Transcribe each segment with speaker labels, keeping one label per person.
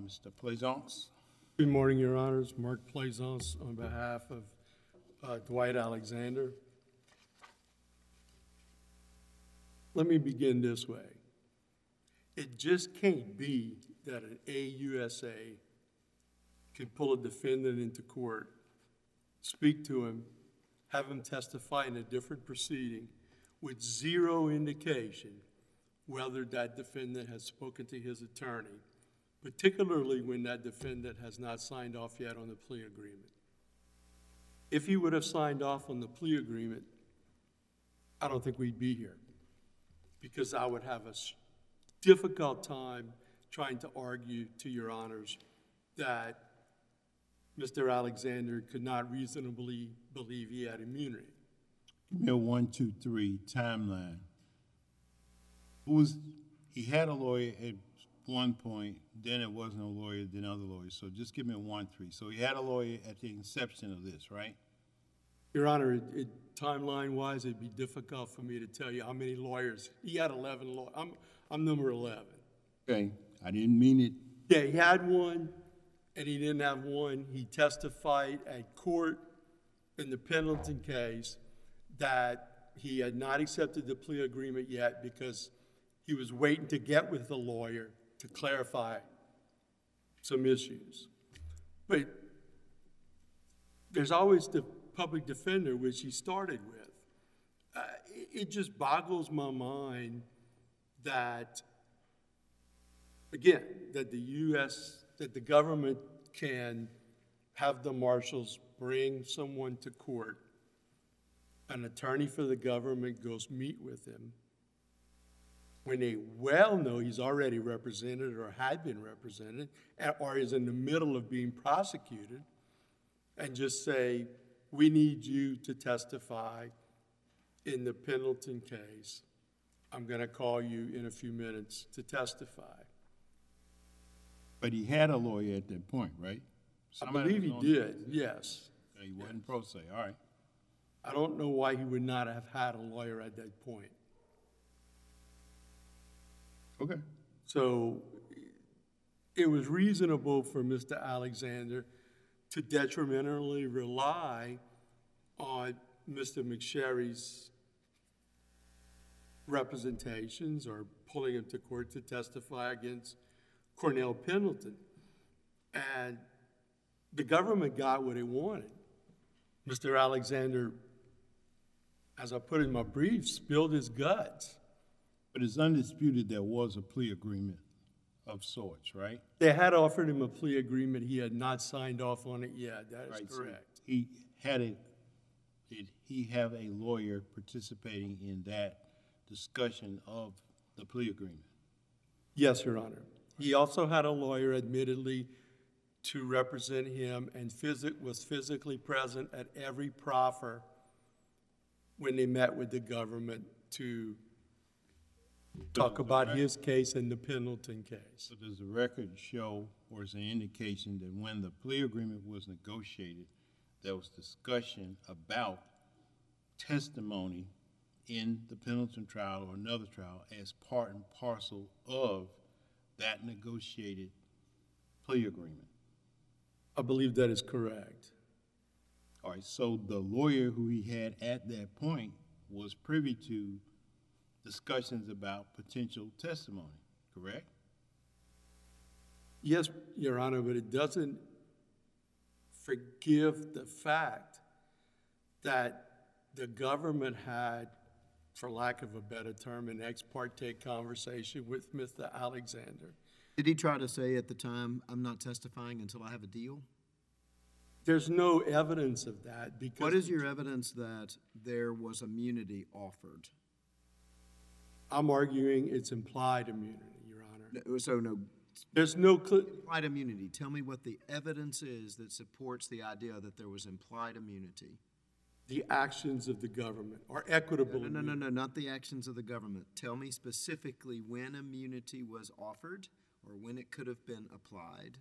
Speaker 1: Mr. Plaisance.
Speaker 2: Good morning, Your Honors. Mark Plaisance on behalf of Dwight Alexander. Let me begin this way. It just can't be that an AUSA can pull a defendant into court, speak to him, have him testify in a different proceeding with zero indication whether that defendant has spoken to his attorney, particularly when that defendant has not signed off yet on the plea agreement. If he would have signed off on the plea agreement, I don't think we'd be here, because I would have a difficult time trying to argue to Your Honors that Mr. Alexander could not reasonably believe he had immunity.
Speaker 1: Give me a 1, 2, 3 timeline. He had a lawyer at one point, then it wasn't a lawyer, then other lawyers. So just give me a 1, 3. So he had a lawyer at the inception of this, right?
Speaker 2: Your Honor, timeline-wise, it'd be difficult for me to tell you how many lawyers. He had 11 lawyers. I'm number 11.
Speaker 1: Okay, I didn't mean it.
Speaker 2: Yeah, he had one, and he didn't have one. He testified at court in the Pendleton case that he had not accepted the plea agreement yet because he was waiting to get with the lawyer to clarify some issues. But there's always the public defender, which he started with. It just boggles my mind that, again, that the government can have the marshals bring someone to court, an attorney for the government goes meet with him, when they well know he's already represented or had been represented or is in the middle of being prosecuted, and just say, we need you to testify in the Pendleton case. I'm going to call you in a few minutes to testify.
Speaker 1: But he had a lawyer at that point, right?
Speaker 2: I believe he did, yes.
Speaker 1: He wasn't pro se, all right.
Speaker 2: I don't know why he would not have had a lawyer at that point.
Speaker 1: Okay.
Speaker 2: So it was reasonable for Mr. Alexander to detrimentally rely on Mr. McSherry's representations or pulling him to court to testify against Cornell Pendleton. And the government got what it wanted. Mr. Alexander, as I put in my brief, spilled his guts.
Speaker 1: But it's undisputed there was a plea agreement of sorts, right?
Speaker 2: They had offered him a plea agreement. He had not signed off on it yet. That is correct.
Speaker 1: So did he have a lawyer participating in that discussion of the plea agreement?
Speaker 2: Yes, Your Honor. He also had a lawyer, admittedly, to represent him and was physically present at every proffer when they met with the government to talk about his case and the Pendleton case.
Speaker 1: So does the record show, or is there an indication that when the plea agreement was negotiated, there was discussion about testimony in the Pendleton trial or another trial as part and parcel of that negotiated plea agreement?
Speaker 2: I believe that is correct.
Speaker 1: All right, so the lawyer who he had at that point was privy to discussions about potential testimony, correct?
Speaker 2: Yes, Your Honor, but it doesn't forgive the fact that the government had, for lack of a better term, an ex parte conversation with Mr. Alexander.
Speaker 3: Did he try to say at the time, I'm not testifying until I have a deal?
Speaker 2: There's no evidence of that because—
Speaker 3: What is your evidence that there was immunity offered?
Speaker 2: I'm arguing it's implied immunity, Your Honor.
Speaker 3: So no.
Speaker 2: There's no—
Speaker 3: Implied immunity. Tell me what the evidence is that supports the idea that there was implied immunity.
Speaker 2: The actions of the government are equitable.
Speaker 3: No, not the actions of the government. Tell me specifically when immunity was offered or when it could have been applied.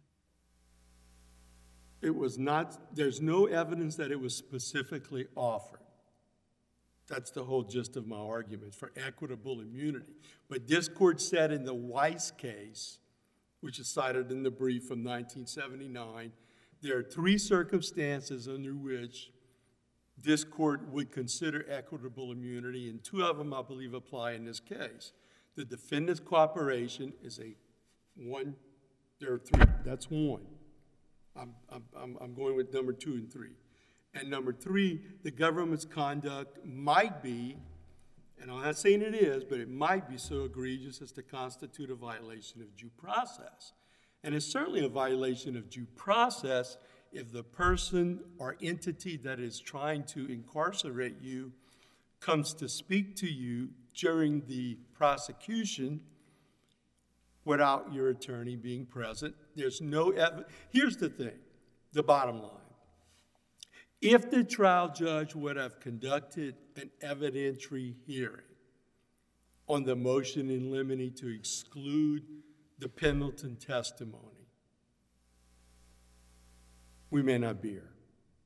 Speaker 2: It was not— there's no evidence that it was specifically offered. That's the whole gist of my argument for equitable immunity. But this court said in the Weiss case, which is cited in the brief from 1979. There are 3 circumstances under which this court would consider equitable immunity, and 2 of them, I believe, apply in this case. The defendant's cooperation is one. There are 3. That's 1. I'm going with number 2 and 3. And number 3, the government's conduct might be, and I'm not saying it is, but it might be so egregious as to constitute a violation of due process. And it's certainly a violation of due process if the person or entity that is trying to incarcerate you comes to speak to you during the prosecution without your attorney being present. There's no evidence. Here's the thing, the bottom line. If the trial judge would have conducted an evidentiary hearing on the motion in limine to exclude the Pendleton testimony, we may not be here.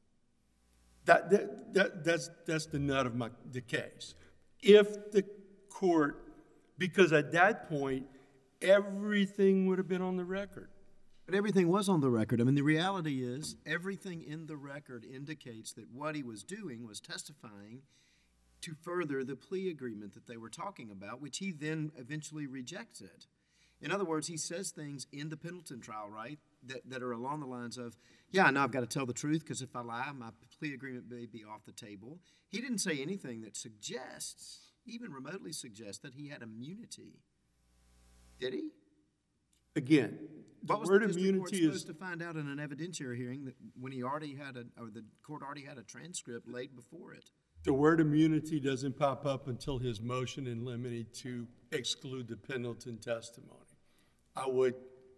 Speaker 2: That's the nut of the case. If the court, because at that point, everything would have been on the record.
Speaker 3: But everything was on the record. I mean, the reality is everything in the record indicates that what he was doing was testifying to further the plea agreement that they were talking about, which he then eventually rejected. In other words, he says things in the Pendleton trial, right, that are along the lines of, yeah, I know I've got to tell the truth because if I lie, my plea agreement may be off the table. He didn't say anything that suggests, even remotely suggests, that he had immunity. Did he?
Speaker 2: Again, the word immunity is
Speaker 3: supposed to find out in an evidentiary hearing that when he already had the court already had a transcript laid before it.
Speaker 2: The word immunity doesn't pop up until his motion in limine to exclude the Pendleton testimony. I would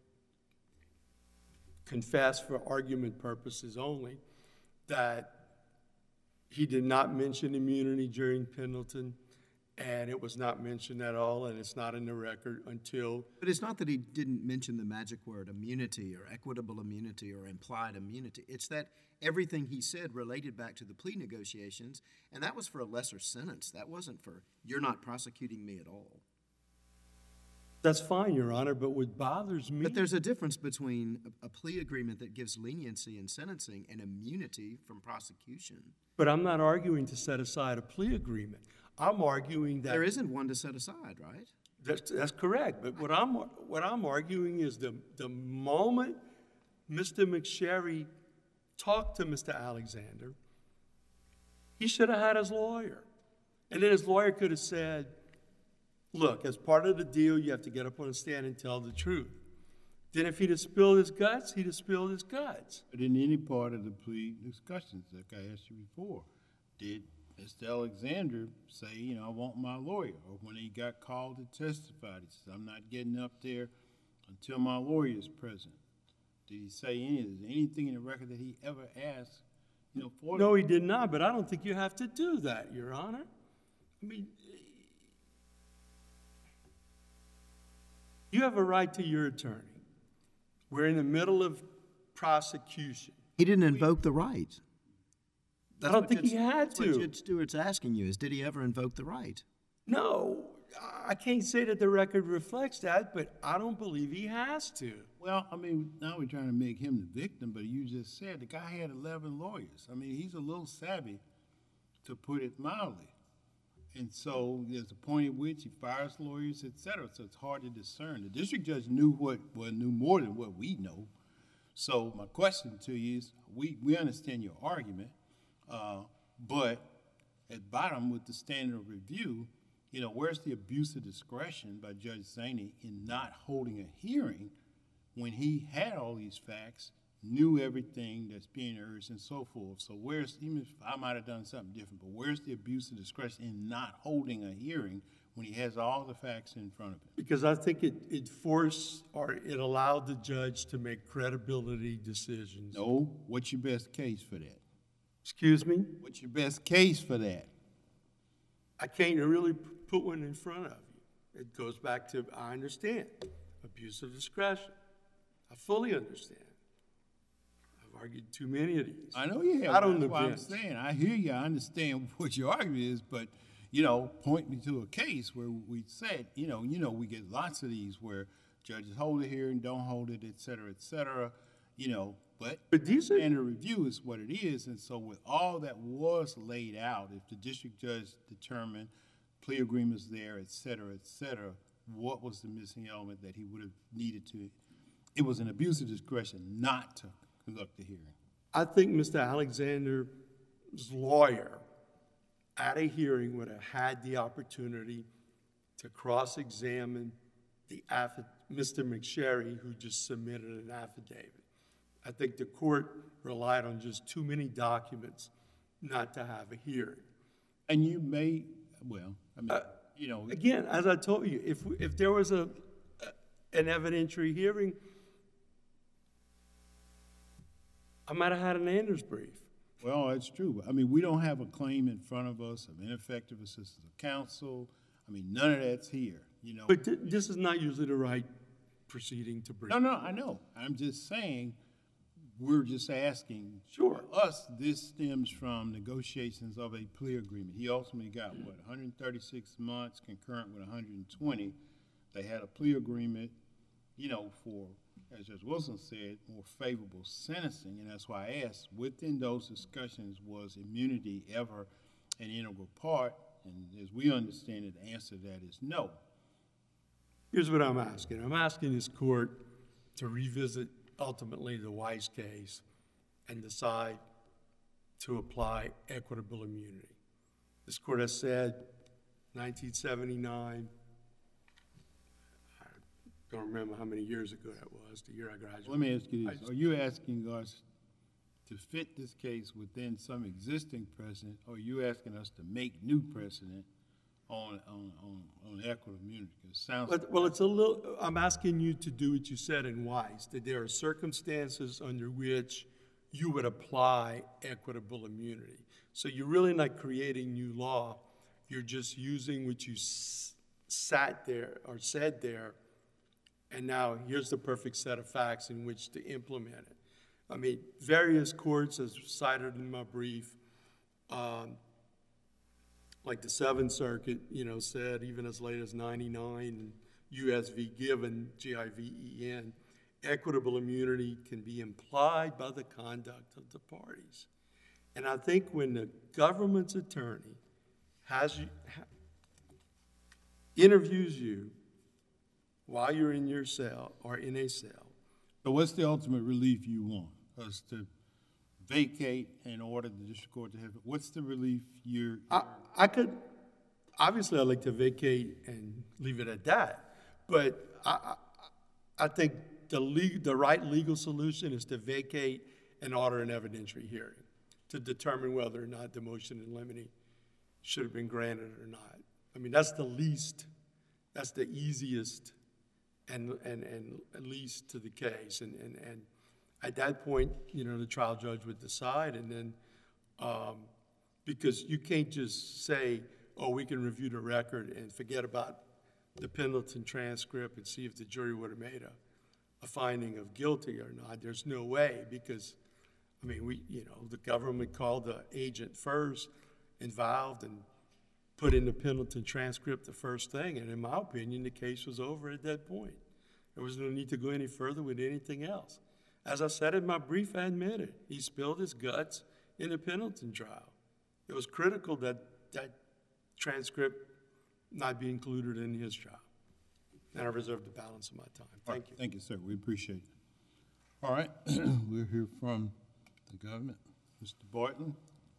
Speaker 2: confess for argument purposes only that he did not mention immunity during Pendleton, and it was not mentioned at all, and it's not in the record until...
Speaker 3: But it's not that he didn't mention the magic word immunity or equitable immunity or implied immunity. It's that everything he said related back to the plea negotiations, and that was for a lesser sentence. That wasn't for, you're not prosecuting me at all.
Speaker 2: That's fine, Your Honor, but what bothers me...
Speaker 3: But there's a difference between a plea agreement that gives leniency in sentencing and immunity from prosecution.
Speaker 2: But I'm not arguing to set aside a plea agreement. I'm arguing that...
Speaker 3: There isn't one to set aside, right?
Speaker 2: That's correct. But what I'm arguing is the moment Mr. McSherry talked to Mr. Alexander, he should have had his lawyer. And then his lawyer could have said, look, as part of the deal, you have to get up on the stand and tell the truth. Then if he'd have spilled his guts, he'd have spilled his guts.
Speaker 1: But in any part of the plea discussions, like I asked you before, did Mr. Alexander say, I want my lawyer? Or when he got called to testify, he says, I'm not getting up there until my lawyer is present. Did he say anything in the record that he ever asked, for?
Speaker 2: No, he did not, but I don't think you have to do that, Your Honor. I mean, you have a right to your attorney. We're in the middle of prosecution.
Speaker 3: He didn't invoke the right.
Speaker 2: I don't think he had to.
Speaker 3: That's what Judge Stewart's asking you is, did he ever invoke the right?
Speaker 2: No, I can't say that the record reflects that, but I don't believe he has to.
Speaker 1: Well, I mean, now we're trying to make him the victim, but you just said the guy had 11 lawyers. I mean, he's a little savvy, to put it mildly. And so there's a point at which he fires lawyers, et cetera, so it's hard to discern. The district judge knew knew more than what we know. So my question to you is, we understand your argument, but at bottom with the standard of review, where's the abuse of discretion by Judge Zaney in not holding a hearing when he had all these facts, knew everything that's being urged and so forth? So even if I might have done something different, but where's the abuse of discretion in not holding a hearing when he has all the facts in front of him?
Speaker 2: Because I think it forced or it allowed the judge to make credibility decisions.
Speaker 1: No, what's your best case for that?
Speaker 2: Excuse me?
Speaker 1: What's your best case for that?
Speaker 2: I can't really put one in front of you. It goes back to, I understand, abuse of discretion. I fully understand. I've argued too many of these.
Speaker 1: I know you have.
Speaker 2: Not on the
Speaker 1: That's what I'm
Speaker 2: bench.
Speaker 1: saying. I hear you. I understand what your argument is, but, point me to a case where we said, we get lots of these where judges hold a hearing, don't hold it, et cetera, you know, but
Speaker 2: these are,
Speaker 1: standard review is what it is, and so with all that was laid out, if the district judge determined plea agreements there, et cetera, what was the missing element that he would have needed to? It was an abuse of discretion not to conduct the hearing.
Speaker 2: I think Mr. Alexander's lawyer at a hearing would have had the opportunity to cross-examine Mr. McSherry, who just submitted an affidavit. I think the court relied on just too many documents not to have a hearing.
Speaker 1: And you may, well, I mean, you know.
Speaker 2: Again, as I told you, if there was an evidentiary hearing, I might have had an Anders brief.
Speaker 1: Well, that's true. But, I mean, we don't have a claim in front of us of ineffective assistance of counsel. I mean, none of that's here, you know.
Speaker 2: But this is not usually the right proceeding to bring.
Speaker 1: No, I know. I'm just saying, we're just asking.
Speaker 2: Sure.
Speaker 1: For us, this stems from negotiations of a plea agreement. He ultimately got, what, 136 months concurrent with 120. They had a plea agreement, you know, for, as Judge Wilson said, more favorable sentencing, and that's why I asked, within those discussions, was immunity ever an integral part? And as we understand it, the answer to that is no.
Speaker 2: Here's what I'm asking. I'm asking this court to revisit ultimately the Weiss case and decide to apply equitable immunity. This court has said 1979, I don't remember how many years ago that was, the year I graduated.
Speaker 1: Let me ask you this. Are you asking us to fit this case within some existing precedent, or are you asking us to make new precedent on equitable immunity? It sounds
Speaker 2: Well, it's a little, I'm asking you to do what you said in Weiss, that there are circumstances under which you would apply equitable immunity. So you're really not creating new law. You're just using what you sat there or said there, and now here's the perfect set of facts in which to implement it. I mean, various courts, as cited in my brief, like the Seventh Circuit, you know, said even as late as 99, U.S. v. Given, G-I-V-E-N, equitable immunity can be implied by the conduct of the parties. And I think when the government's attorney interviews you while you're in your cell or in a cell.
Speaker 1: So what's the ultimate relief you want? Us to vacate and order the district court to have it? What's the relief you're...
Speaker 2: I could, obviously I'd like to vacate and leave it at that, but I think the right legal solution is to vacate and order an evidentiary hearing to determine whether or not the motion in limine should have been granted or not. I mean, that's the easiest and least to the case. And at that point, you know, the trial judge would decide, and then, because you can't just say, oh, we can review the record and forget about the Pendleton transcript and see if the jury would have made a finding of guilty or not. There's no way, because, I mean, the government called the agent first involved and put in the Pendleton transcript the first thing, and in my opinion, the case was over at that point. There was no need to go any further with anything else. As I said in my brief, I admit it. He spilled his guts in the Pendleton trial. It was critical that that transcript not be included in his trial. And I reserve the balance of my time. Thank you.
Speaker 1: Thank you, sir. We appreciate it. All right. We'll hear from the government. Mr. Boyton.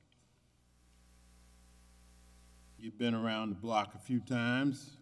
Speaker 1: You've been around the block a few times.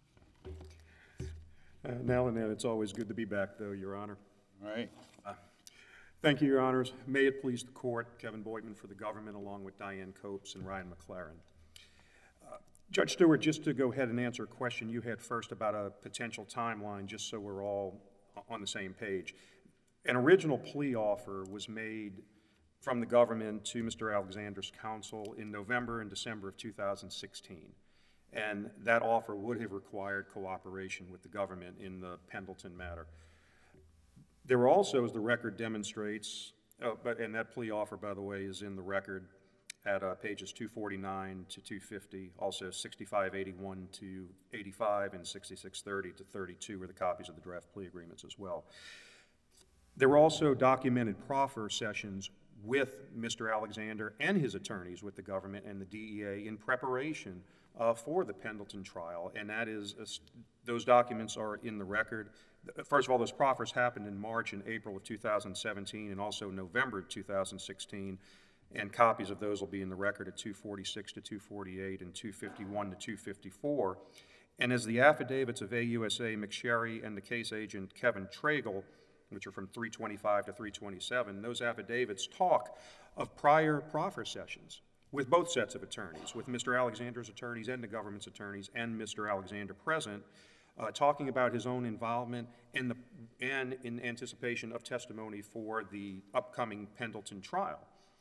Speaker 4: Now and then, it's always good to be back, though, Your Honor.
Speaker 1: All right.
Speaker 4: Thank you, Your Honors. May it please the court, Kevin Boydman for the government, along with Diane Copes and Ryan McLaren. Judge Stewart, just to go ahead and answer a question you had first about a potential timeline, just so we're all on the same page. An original plea offer was made from the government to Mr. Alexander's counsel in November and December of 2016. And that offer would have required cooperation with the government in the Pendleton matter. There were also, as the record demonstrates, and that plea offer, by the way, is in the record at pages 249 to 250, also 6581 to 85, and 6630 to 32 are the copies of the draft plea agreements as well. There were also documented proffer sessions with Mr. Alexander and his attorneys with the government and the DEA in preparation for the Pendleton trial, and that is, those documents are in the record. First of all, those proffers happened in March and April of 2017 and also November of 2016, and copies of those will be in the record at 246 to 248 and 251 to 254. And as the affidavits of AUSA McSherry and the case agent Kevin Tragle, which are from 325 to 327, those affidavits talk of prior proffer sessions with both sets of attorneys, with Mr. Alexander's attorneys and the government's attorneys and Mr. Alexander present, talking about his own involvement and in anticipation of testimony for the upcoming Pendleton trial.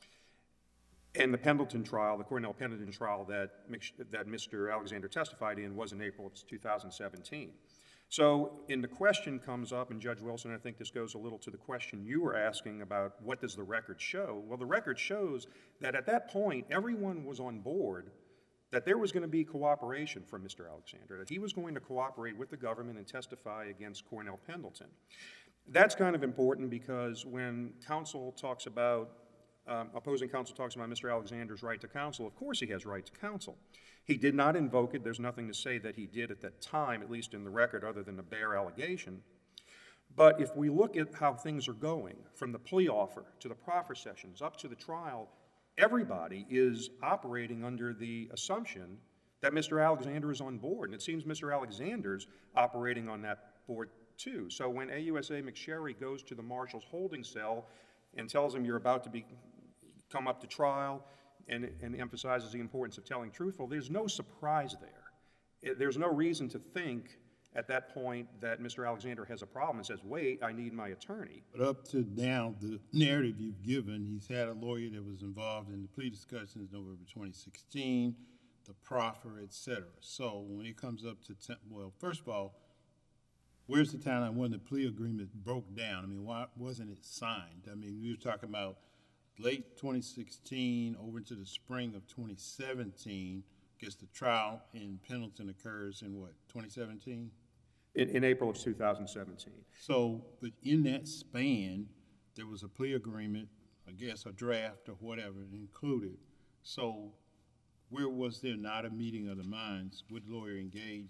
Speaker 4: And the Pendleton trial, the Cornell Pendleton trial that Mr. Alexander testified in was in April of 2017. So, and the question comes up, and Judge Wilson, I think this goes a little to the question you were asking about what does the record show? Well, the record shows that at that point, everyone was on board that there was going to be cooperation from Mr. Alexander, that he was going to cooperate with the government and testify against Cornell Pendleton. That's kind of important because when counsel talks about, opposing counsel talks about Mr. Alexander's right to counsel, of course he has right to counsel. He did not invoke it. There's nothing to say that he did at that time, at least in the record, other than a bare allegation. But if we look at how things are going, from the plea offer to the proffer sessions up to the trial, everybody is operating under the assumption that Mr. Alexander is on board. And it seems Mr. Alexander's operating on that board too. So when AUSA McSherry goes to the marshal's holding cell and tells him you're about to come up to trial, and emphasizes the importance of telling truthful, there's no surprise there. There's no reason to think at that point that Mr. Alexander has a problem and says, wait, I need my attorney.
Speaker 1: But up to now, the narrative you've given, he's had a lawyer that was involved in the plea discussions November 2016, the proffer, et cetera. So when it comes up to, well, first of all, where's the timeline when the plea agreement broke down? I mean, why wasn't it signed? I mean, we were talking about late 2016 over into the spring of 2017. I guess the trial in Pendleton occurs in what, 2017?
Speaker 4: In April of 2017.
Speaker 1: So, but in that span, there was a plea agreement, I guess a draft or whatever included. So where was there not a meeting of the minds? Would lawyer engage?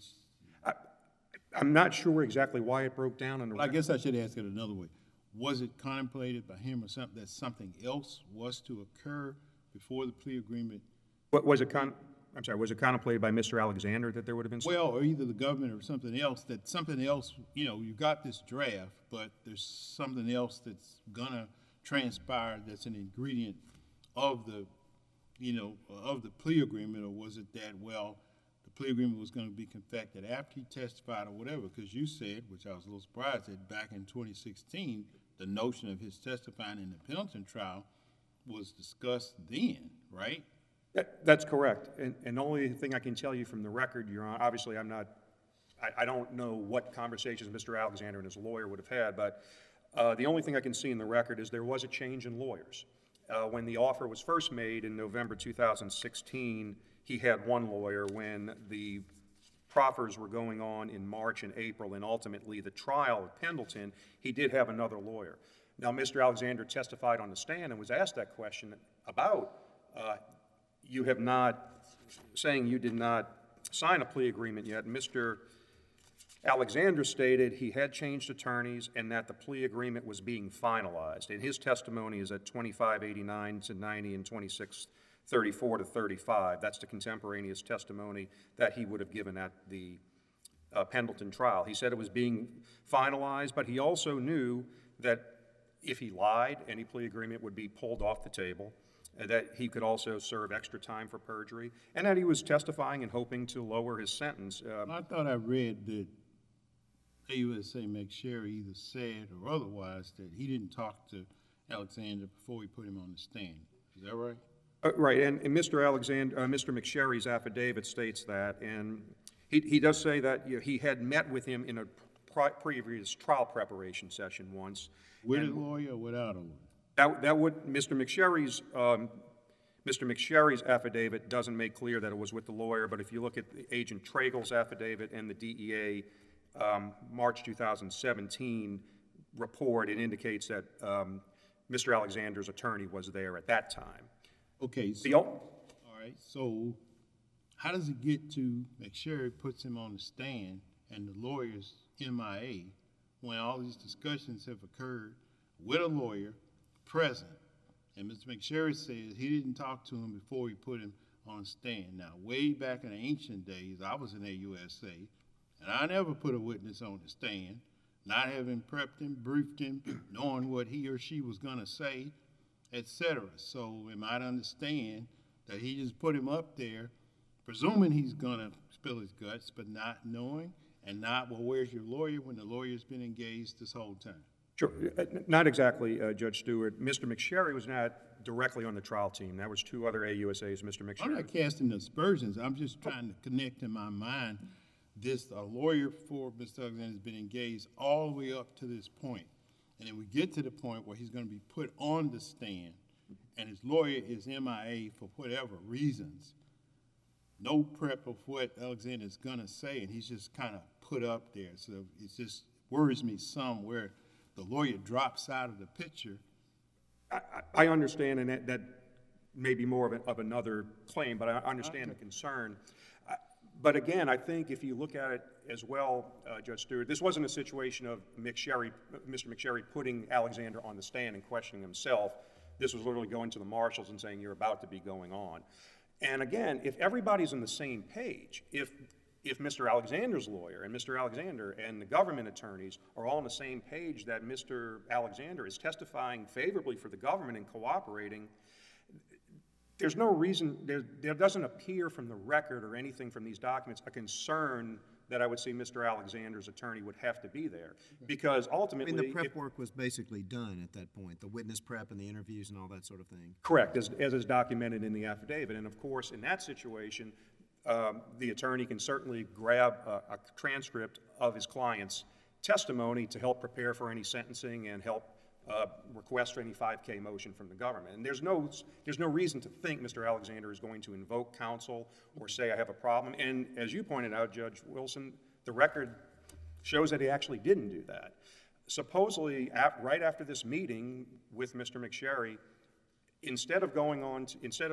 Speaker 4: I'm not sure exactly why it broke down.
Speaker 1: Well, I guess I should ask it another way. Was it contemplated by him or something that something else was to occur before the plea agreement?
Speaker 4: Was it contemplated by Mr. Alexander that there would have been something?
Speaker 1: Well, or either the government or something else, you know, you got this draft, but there's something else that's gonna transpire that's an ingredient of the, you know, of the plea agreement, or was it that, well, the plea agreement was gonna be confected after he testified or whatever, because you said, which I was a little surprised at, back in 2016, the notion of his testifying in the Pendleton trial was discussed then, right?
Speaker 4: That's correct. And the only thing I can tell you from the record, Your Honor, obviously I don't know what conversations Mr. Alexander and his lawyer would have had, but the only thing I can see in the record is there was a change in lawyers. When the offer was first made in November 2016, he had one lawyer. When the proffers were going on in March and April, and ultimately the trial at Pendleton, he did have another lawyer. Now, Mr. Alexander testified on the stand and was asked that question about you have not, saying you did not sign a plea agreement yet. Mr. Alexander stated he had changed attorneys and that the plea agreement was being finalized. And his testimony is at 2589 to 90 and 2634 to 35. That's the contemporaneous testimony that he would have given at the Pendleton trial. He said it was being finalized, but he also knew that if he lied, any plea agreement would be pulled off the table, that he could also serve extra time for perjury, and that he was testifying and hoping to lower his sentence.
Speaker 1: I thought I read that AUSA McSherry either said or otherwise that he didn't talk to Alexander before he put him on the stand. Is that right?
Speaker 4: Right, and Mr. McSherry's affidavit states that, and he does say that he had met with him in a previous trial preparation session once.
Speaker 1: With a lawyer or without a lawyer?
Speaker 4: That would, Mr. McSherry's Mr. McSherry's affidavit doesn't make clear that it was with the lawyer, but if you look at Agent Tragle's affidavit and the DEA March 2017 report, it indicates that Mr. Alexander's attorney was there at that time.
Speaker 1: Okay, so,
Speaker 4: The
Speaker 1: all right, so how does it get to McSherry puts him on the stand and the lawyer's MIA when all these discussions have occurred with a lawyer present? And Mr. McSherry says he didn't talk to him before he put him on the stand. Now, way back in the ancient days, I was in AUSA, and I never put a witness on the stand, not having prepped him, briefed him, knowing what he or she was going to say, etc. So am I to understand that he just put him up there, presuming he's going to spill his guts, but not knowing, and not, well, where's your lawyer, when the lawyer's been engaged this whole time?
Speaker 4: Sure. Not exactly, Judge Stewart. Mr. McSherry was not directly on the trial team. That was two other AUSAs, Mr. McSherry.
Speaker 1: I'm not casting aspersions. I'm just trying to connect in my mind this, a lawyer for Mr. Alexander has been engaged all the way up to this point. And then we get to the point where he's going to be put on the stand, and his lawyer is MIA for whatever reasons. No prep of what Alexander is going to say, and he's just kind of put up there. So it just worries me some where the lawyer drops out of the picture.
Speaker 4: I understand, and that may be more of another claim, but I understand the concern. But again, I think if you look at it as well, Judge Stewart, this wasn't a situation of Mr. McSherry putting Alexander on the stand and questioning himself. This was literally going to the marshals and saying, you're about to be going on. And again, if everybody's on the same page, if Mr. Alexander's lawyer and Mr. Alexander and the government attorneys are all on the same page that Mr. Alexander is testifying favorably for the government and cooperating, there's no reason, there doesn't appear from the record or anything from these documents a concern that I would say Mr. Alexander's attorney would have to be there. Because ultimately—
Speaker 3: I mean, the prep work was basically done at that point, the witness prep and the interviews and all that sort of thing.
Speaker 4: Correct, as is documented in the affidavit. And of course, in that situation, the attorney can certainly grab a transcript of his client's testimony to help prepare for any sentencing and help request for any 5K motion from the government. And there's no reason to think Mr. Alexander is going to invoke counsel or say, I have a problem. And as you pointed out, Judge Wilson, the record shows that he actually didn't do that. Supposedly, right after this meeting with Mr. McSherry, instead of going on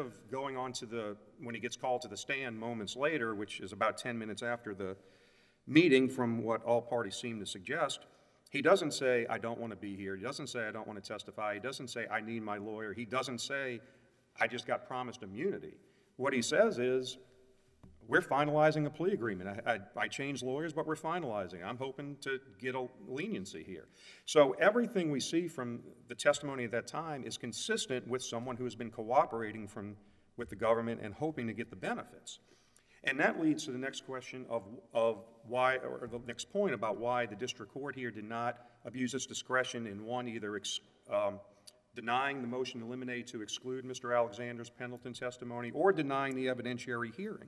Speaker 4: to the, when he gets called to the stand moments later, which is about 10 minutes after the meeting from what all parties seem to suggest, he doesn't say, I don't want to be here. He doesn't say, I don't want to testify. He doesn't say, I need my lawyer. He doesn't say, I just got promised immunity. What he says is, we're finalizing a plea agreement. I changed lawyers, but we're finalizing. I'm hoping to get a leniency here. So everything we see from the testimony at that time is consistent with someone who has been cooperating with the government and hoping to get the benefits. And that leads to the next question of why, or the next point about why the district court here did not abuse its discretion in one, either denying the motion to eliminate to exclude Mr. Alexander's Pendleton testimony or denying the evidentiary hearing.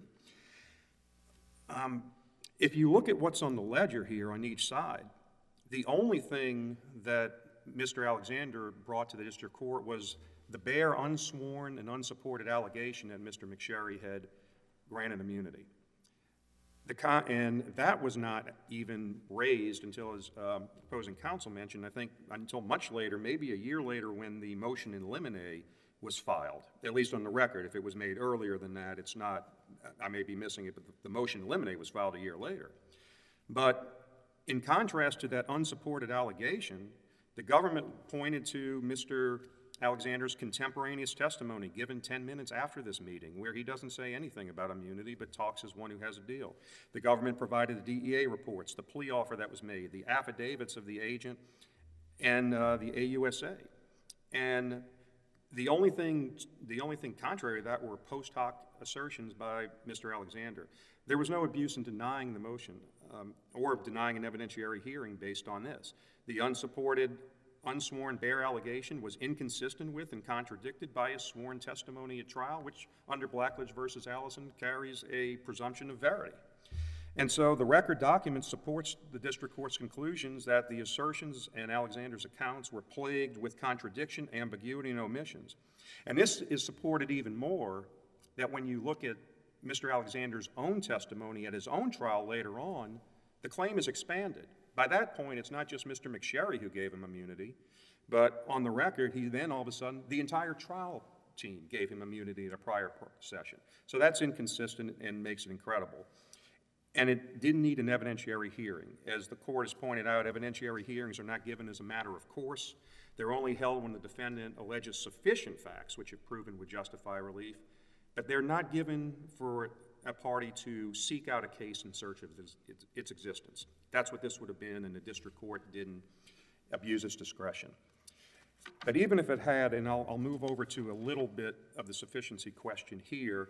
Speaker 4: If you look at what's on the ledger here on each side, the only thing that Mr. Alexander brought to the district court was the bare, unsworn, and unsupported allegation that Mr. McSherry had granted immunity. And that was not even raised until, as opposing counsel mentioned, I think until much later, maybe a year later, when the motion in limine was filed, at least on the record. If it was made earlier than that, it's not, I may be missing it, but the motion in limine was filed a year later. But in contrast to that unsupported allegation, the government pointed to Mr. Alexander's contemporaneous testimony given 10 minutes after this meeting, where he doesn't say anything about immunity but talks as one who has a deal. The government provided the DEA reports, the plea offer that was made, the affidavits of the agent, and the AUSA. And the only thing contrary to that were post hoc assertions by Mr. Alexander. There was no abuse in denying the motion or denying an evidentiary hearing based on this. The unsupported, unsworn bare allegation was inconsistent with and contradicted by his sworn testimony at trial, which under Blackledge versus Allison carries a presumption of verity. And so the record document supports the district court's conclusions that the assertions in Alexander's accounts were plagued with contradiction, ambiguity, and omissions. And this is supported even more that when you look at Mr. Alexander's own testimony at his own trial later on, the claim is expanded. By that point, it's not just Mr. McSherry who gave him immunity, but on the record, he then all of a sudden, the entire trial team gave him immunity at a prior session. So that's inconsistent and makes it incredible. And it didn't need an evidentiary hearing. As the court has pointed out, evidentiary hearings are not given as a matter of course. They're only held when the defendant alleges sufficient facts which if proven would justify relief, but they're not given for a party to seek out a case in search of its existence. That's what this would have been, and the district court didn't abuse its discretion. But even if it had, and I'll move over to a little bit of the sufficiency question here,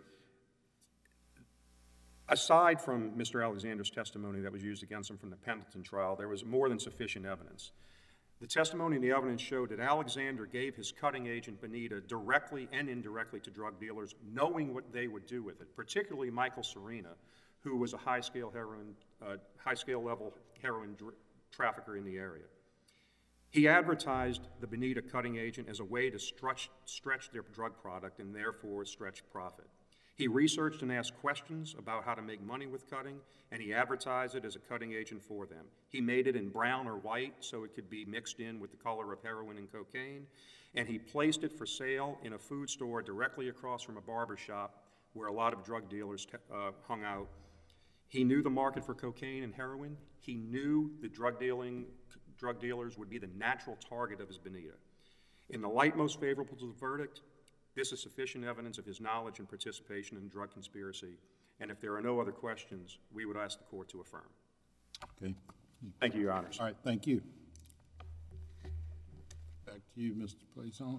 Speaker 4: aside from Mr. Alexander's testimony that was used against him from the Pendleton trial, there was more than sufficient evidence. The testimony and the evidence showed that Alexander gave his cutting agent, Bonita, directly and indirectly to drug dealers, knowing what they would do with it, particularly Michael Serena, who was a high-scale level heroin trafficker in the area. He advertised the Bonita cutting agent as a way to stretch their drug product and therefore stretch profit. He researched and asked questions about how to make money with cutting, and he advertised it as a cutting agent for them. He made it in brown or white so it could be mixed in with the color of heroin and cocaine, and he placed it for sale in a food store directly across from a barber shop where a lot of drug dealers hung out. He knew the market for cocaine and heroin. He knew the drug dealers would be the natural target of his Bonita. In the light most favorable to the verdict, this is sufficient evidence of his knowledge and participation in the drug conspiracy. And if there are no other questions, we would ask the court to affirm.
Speaker 1: Okay.
Speaker 4: Thank you, Your Honors.
Speaker 1: All right, thank you. Back to you, Mr. Plaisance.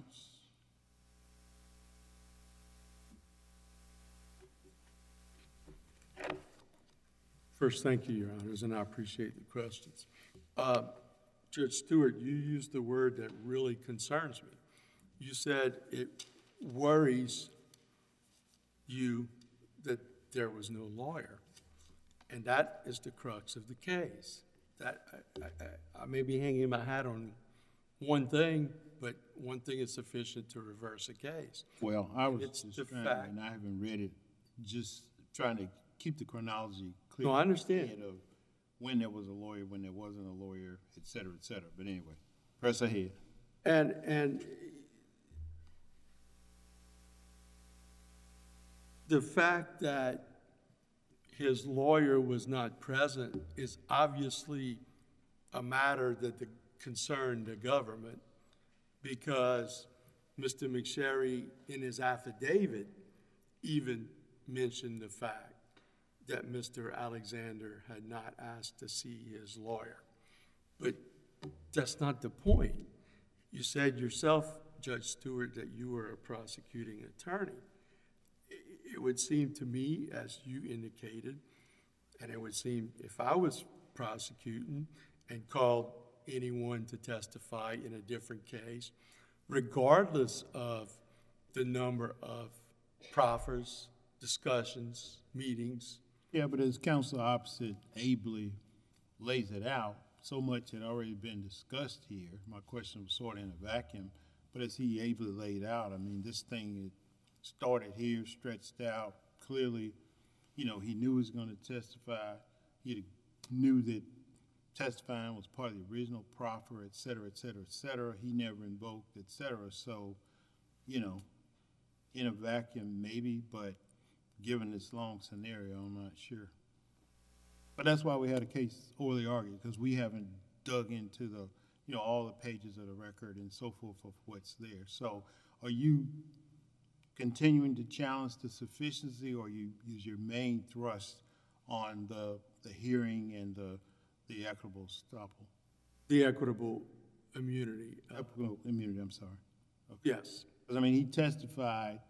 Speaker 2: First, thank you, Your Honors, and I appreciate the questions. Judge Stewart, you used the word that really concerns me. You said it worries you that there was no lawyer, and that is the crux of the case. That I may be hanging my hat on one thing, but one thing is sufficient to reverse a case.
Speaker 1: Well, I was
Speaker 2: It's
Speaker 1: just
Speaker 2: the
Speaker 1: trying,
Speaker 2: fact.
Speaker 1: and I haven't read it, just trying to keep the chronology clear.
Speaker 2: No, I understand.
Speaker 1: Of when there was a lawyer, when there wasn't a lawyer, et cetera, et cetera. But anyway, press ahead.
Speaker 2: And the fact that his lawyer was not present is obviously a matter that concerned the government, because Mr. McSherry, in his affidavit, even mentioned the fact that Mr. Alexander had not asked to see his lawyer. But that's not the point. You said yourself, Judge Stewart, that you were a prosecuting attorney. It would seem to me, as you indicated, and it would seem if I was prosecuting and called anyone to testify in a different case, regardless of the number of proffers, discussions, meetings.
Speaker 1: Yeah, but as counsel opposite ably lays it out, so much had already been discussed here. My question was sort of in a vacuum, but as he ably laid out, I mean, this thing started here, stretched out. Clearly, you know, he knew he was going to testify. He knew that testifying was part of the original proffer, et cetera, et cetera, et cetera. He never invoked, et cetera. So, you know, in a vacuum, maybe, but given this long scenario, I'm not sure. But that's why we had a case orally argued, because we haven't dug into the, you know, all the pages of the record and so forth of what's there. So are you continuing to challenge the sufficiency, or is your main thrust on the hearing and the equitable estoppel?
Speaker 2: The equitable immunity.
Speaker 1: Equitable immunity, I'm sorry. Okay.
Speaker 2: Yes.
Speaker 1: Because, I mean, he testified,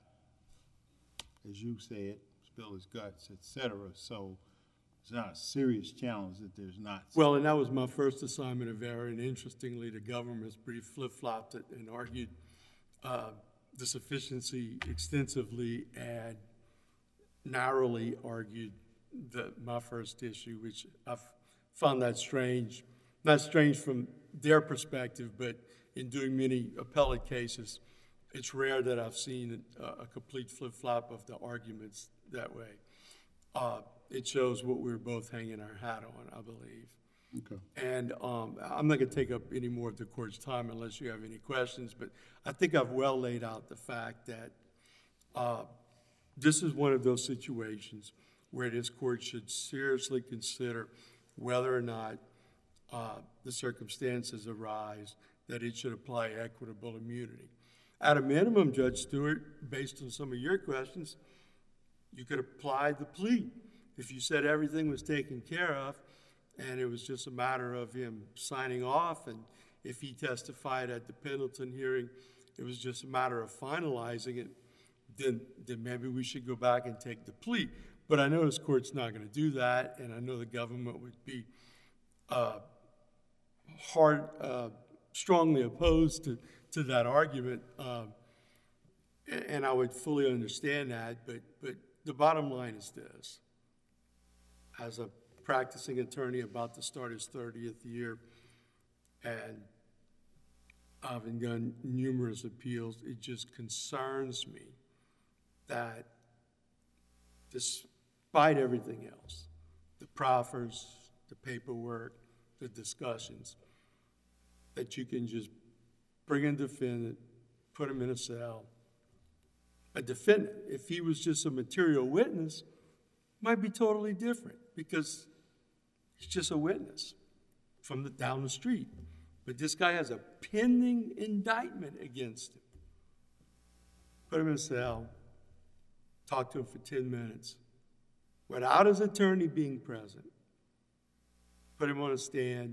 Speaker 1: as you said, spill his guts, et cetera, so it's not a serious challenge that there's not.
Speaker 2: Well, and that was my first assignment of error, and interestingly, the government's brief flip-flopped it and argued the sufficiency extensively and narrowly argued my first issue, which I've found that strange. Not strange from their perspective, but in doing many appellate cases, it's rare that I've seen a complete flip-flop of the arguments that way. It shows what we're both hanging our hat on, I believe.
Speaker 1: Okay.
Speaker 2: And I'm not going to take up any more of the court's time unless you have any questions, but I think I've well laid out the fact that this is one of those situations where this court should seriously consider whether or not the circumstances arise that it should apply equitable immunity. At a minimum, Judge Stewart, based on some of your questions, you could apply the plea. If you said everything was taken care of and it was just a matter of him signing off, and if he testified at the Pendleton hearing, it was just a matter of finalizing it, then maybe we should go back and take the plea. But I know this court's not going to do that, and I know the government would be strongly opposed to that argument, and I would fully understand that, but the bottom line is this. As a practicing attorney about to start his 30th year, and I've done numerous appeals, it just concerns me that despite everything else, the proffers, the paperwork, the discussions, that you can just bring a defendant, put him in a cell. A defendant, if he was just a material witness, might be totally different because he's just a witness from down the street. But this guy has a pending indictment against him. Put him in a cell, talk to him for 10 minutes, without his attorney being present. Put him on a stand,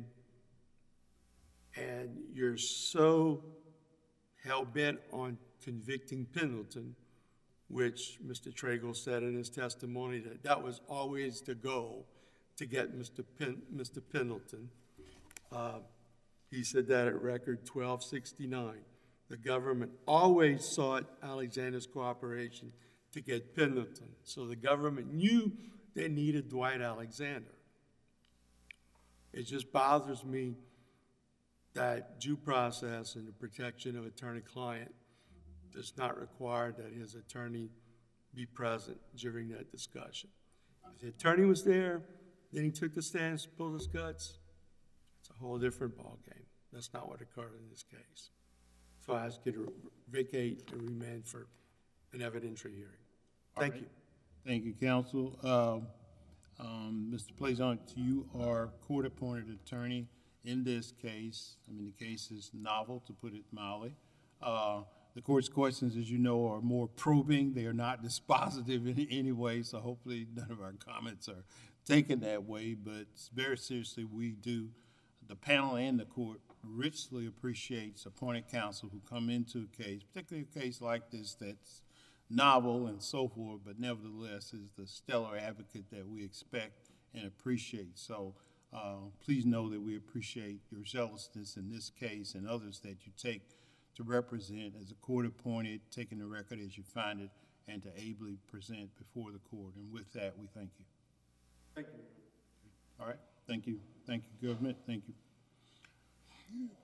Speaker 2: and you're so hell-bent on convicting Pendleton, which Mr. Tragel said in his testimony that was always the goal, to get Mr. Pendleton. He said that at record 1269. The government always sought Alexander's cooperation to get Pendleton. So the government knew they needed Dwight Alexander. It just bothers me that due process and the protection of attorney-client does not require that his attorney be present during that discussion. If the attorney was there, then he took the stand and pulled his guts, it's a whole different ballgame. That's not what occurred in this case. So I ask you to vacate and remand for an evidentiary hearing. Thank you.
Speaker 1: Thank you, counsel. Mr. Plaisant, you are court-appointed attorney in this case. I mean, the case is novel, to put it mildly. The court's questions, as you know, are more probing. They are not dispositive in any way, so hopefully none of our comments are taken that way. But very seriously, we do, the panel and the court, richly appreciates appointed counsel who come into a case, particularly a case like this that's novel and so forth, but nevertheless is the stellar advocate that we expect and appreciate. So please know that we appreciate your zealousness in this case and others that you take to represent as a court-appointed, taking the record as you find it, and to ably present before the court. And with that, we thank you.
Speaker 2: Thank you.
Speaker 1: All right. Thank you. Thank you, government. Thank you.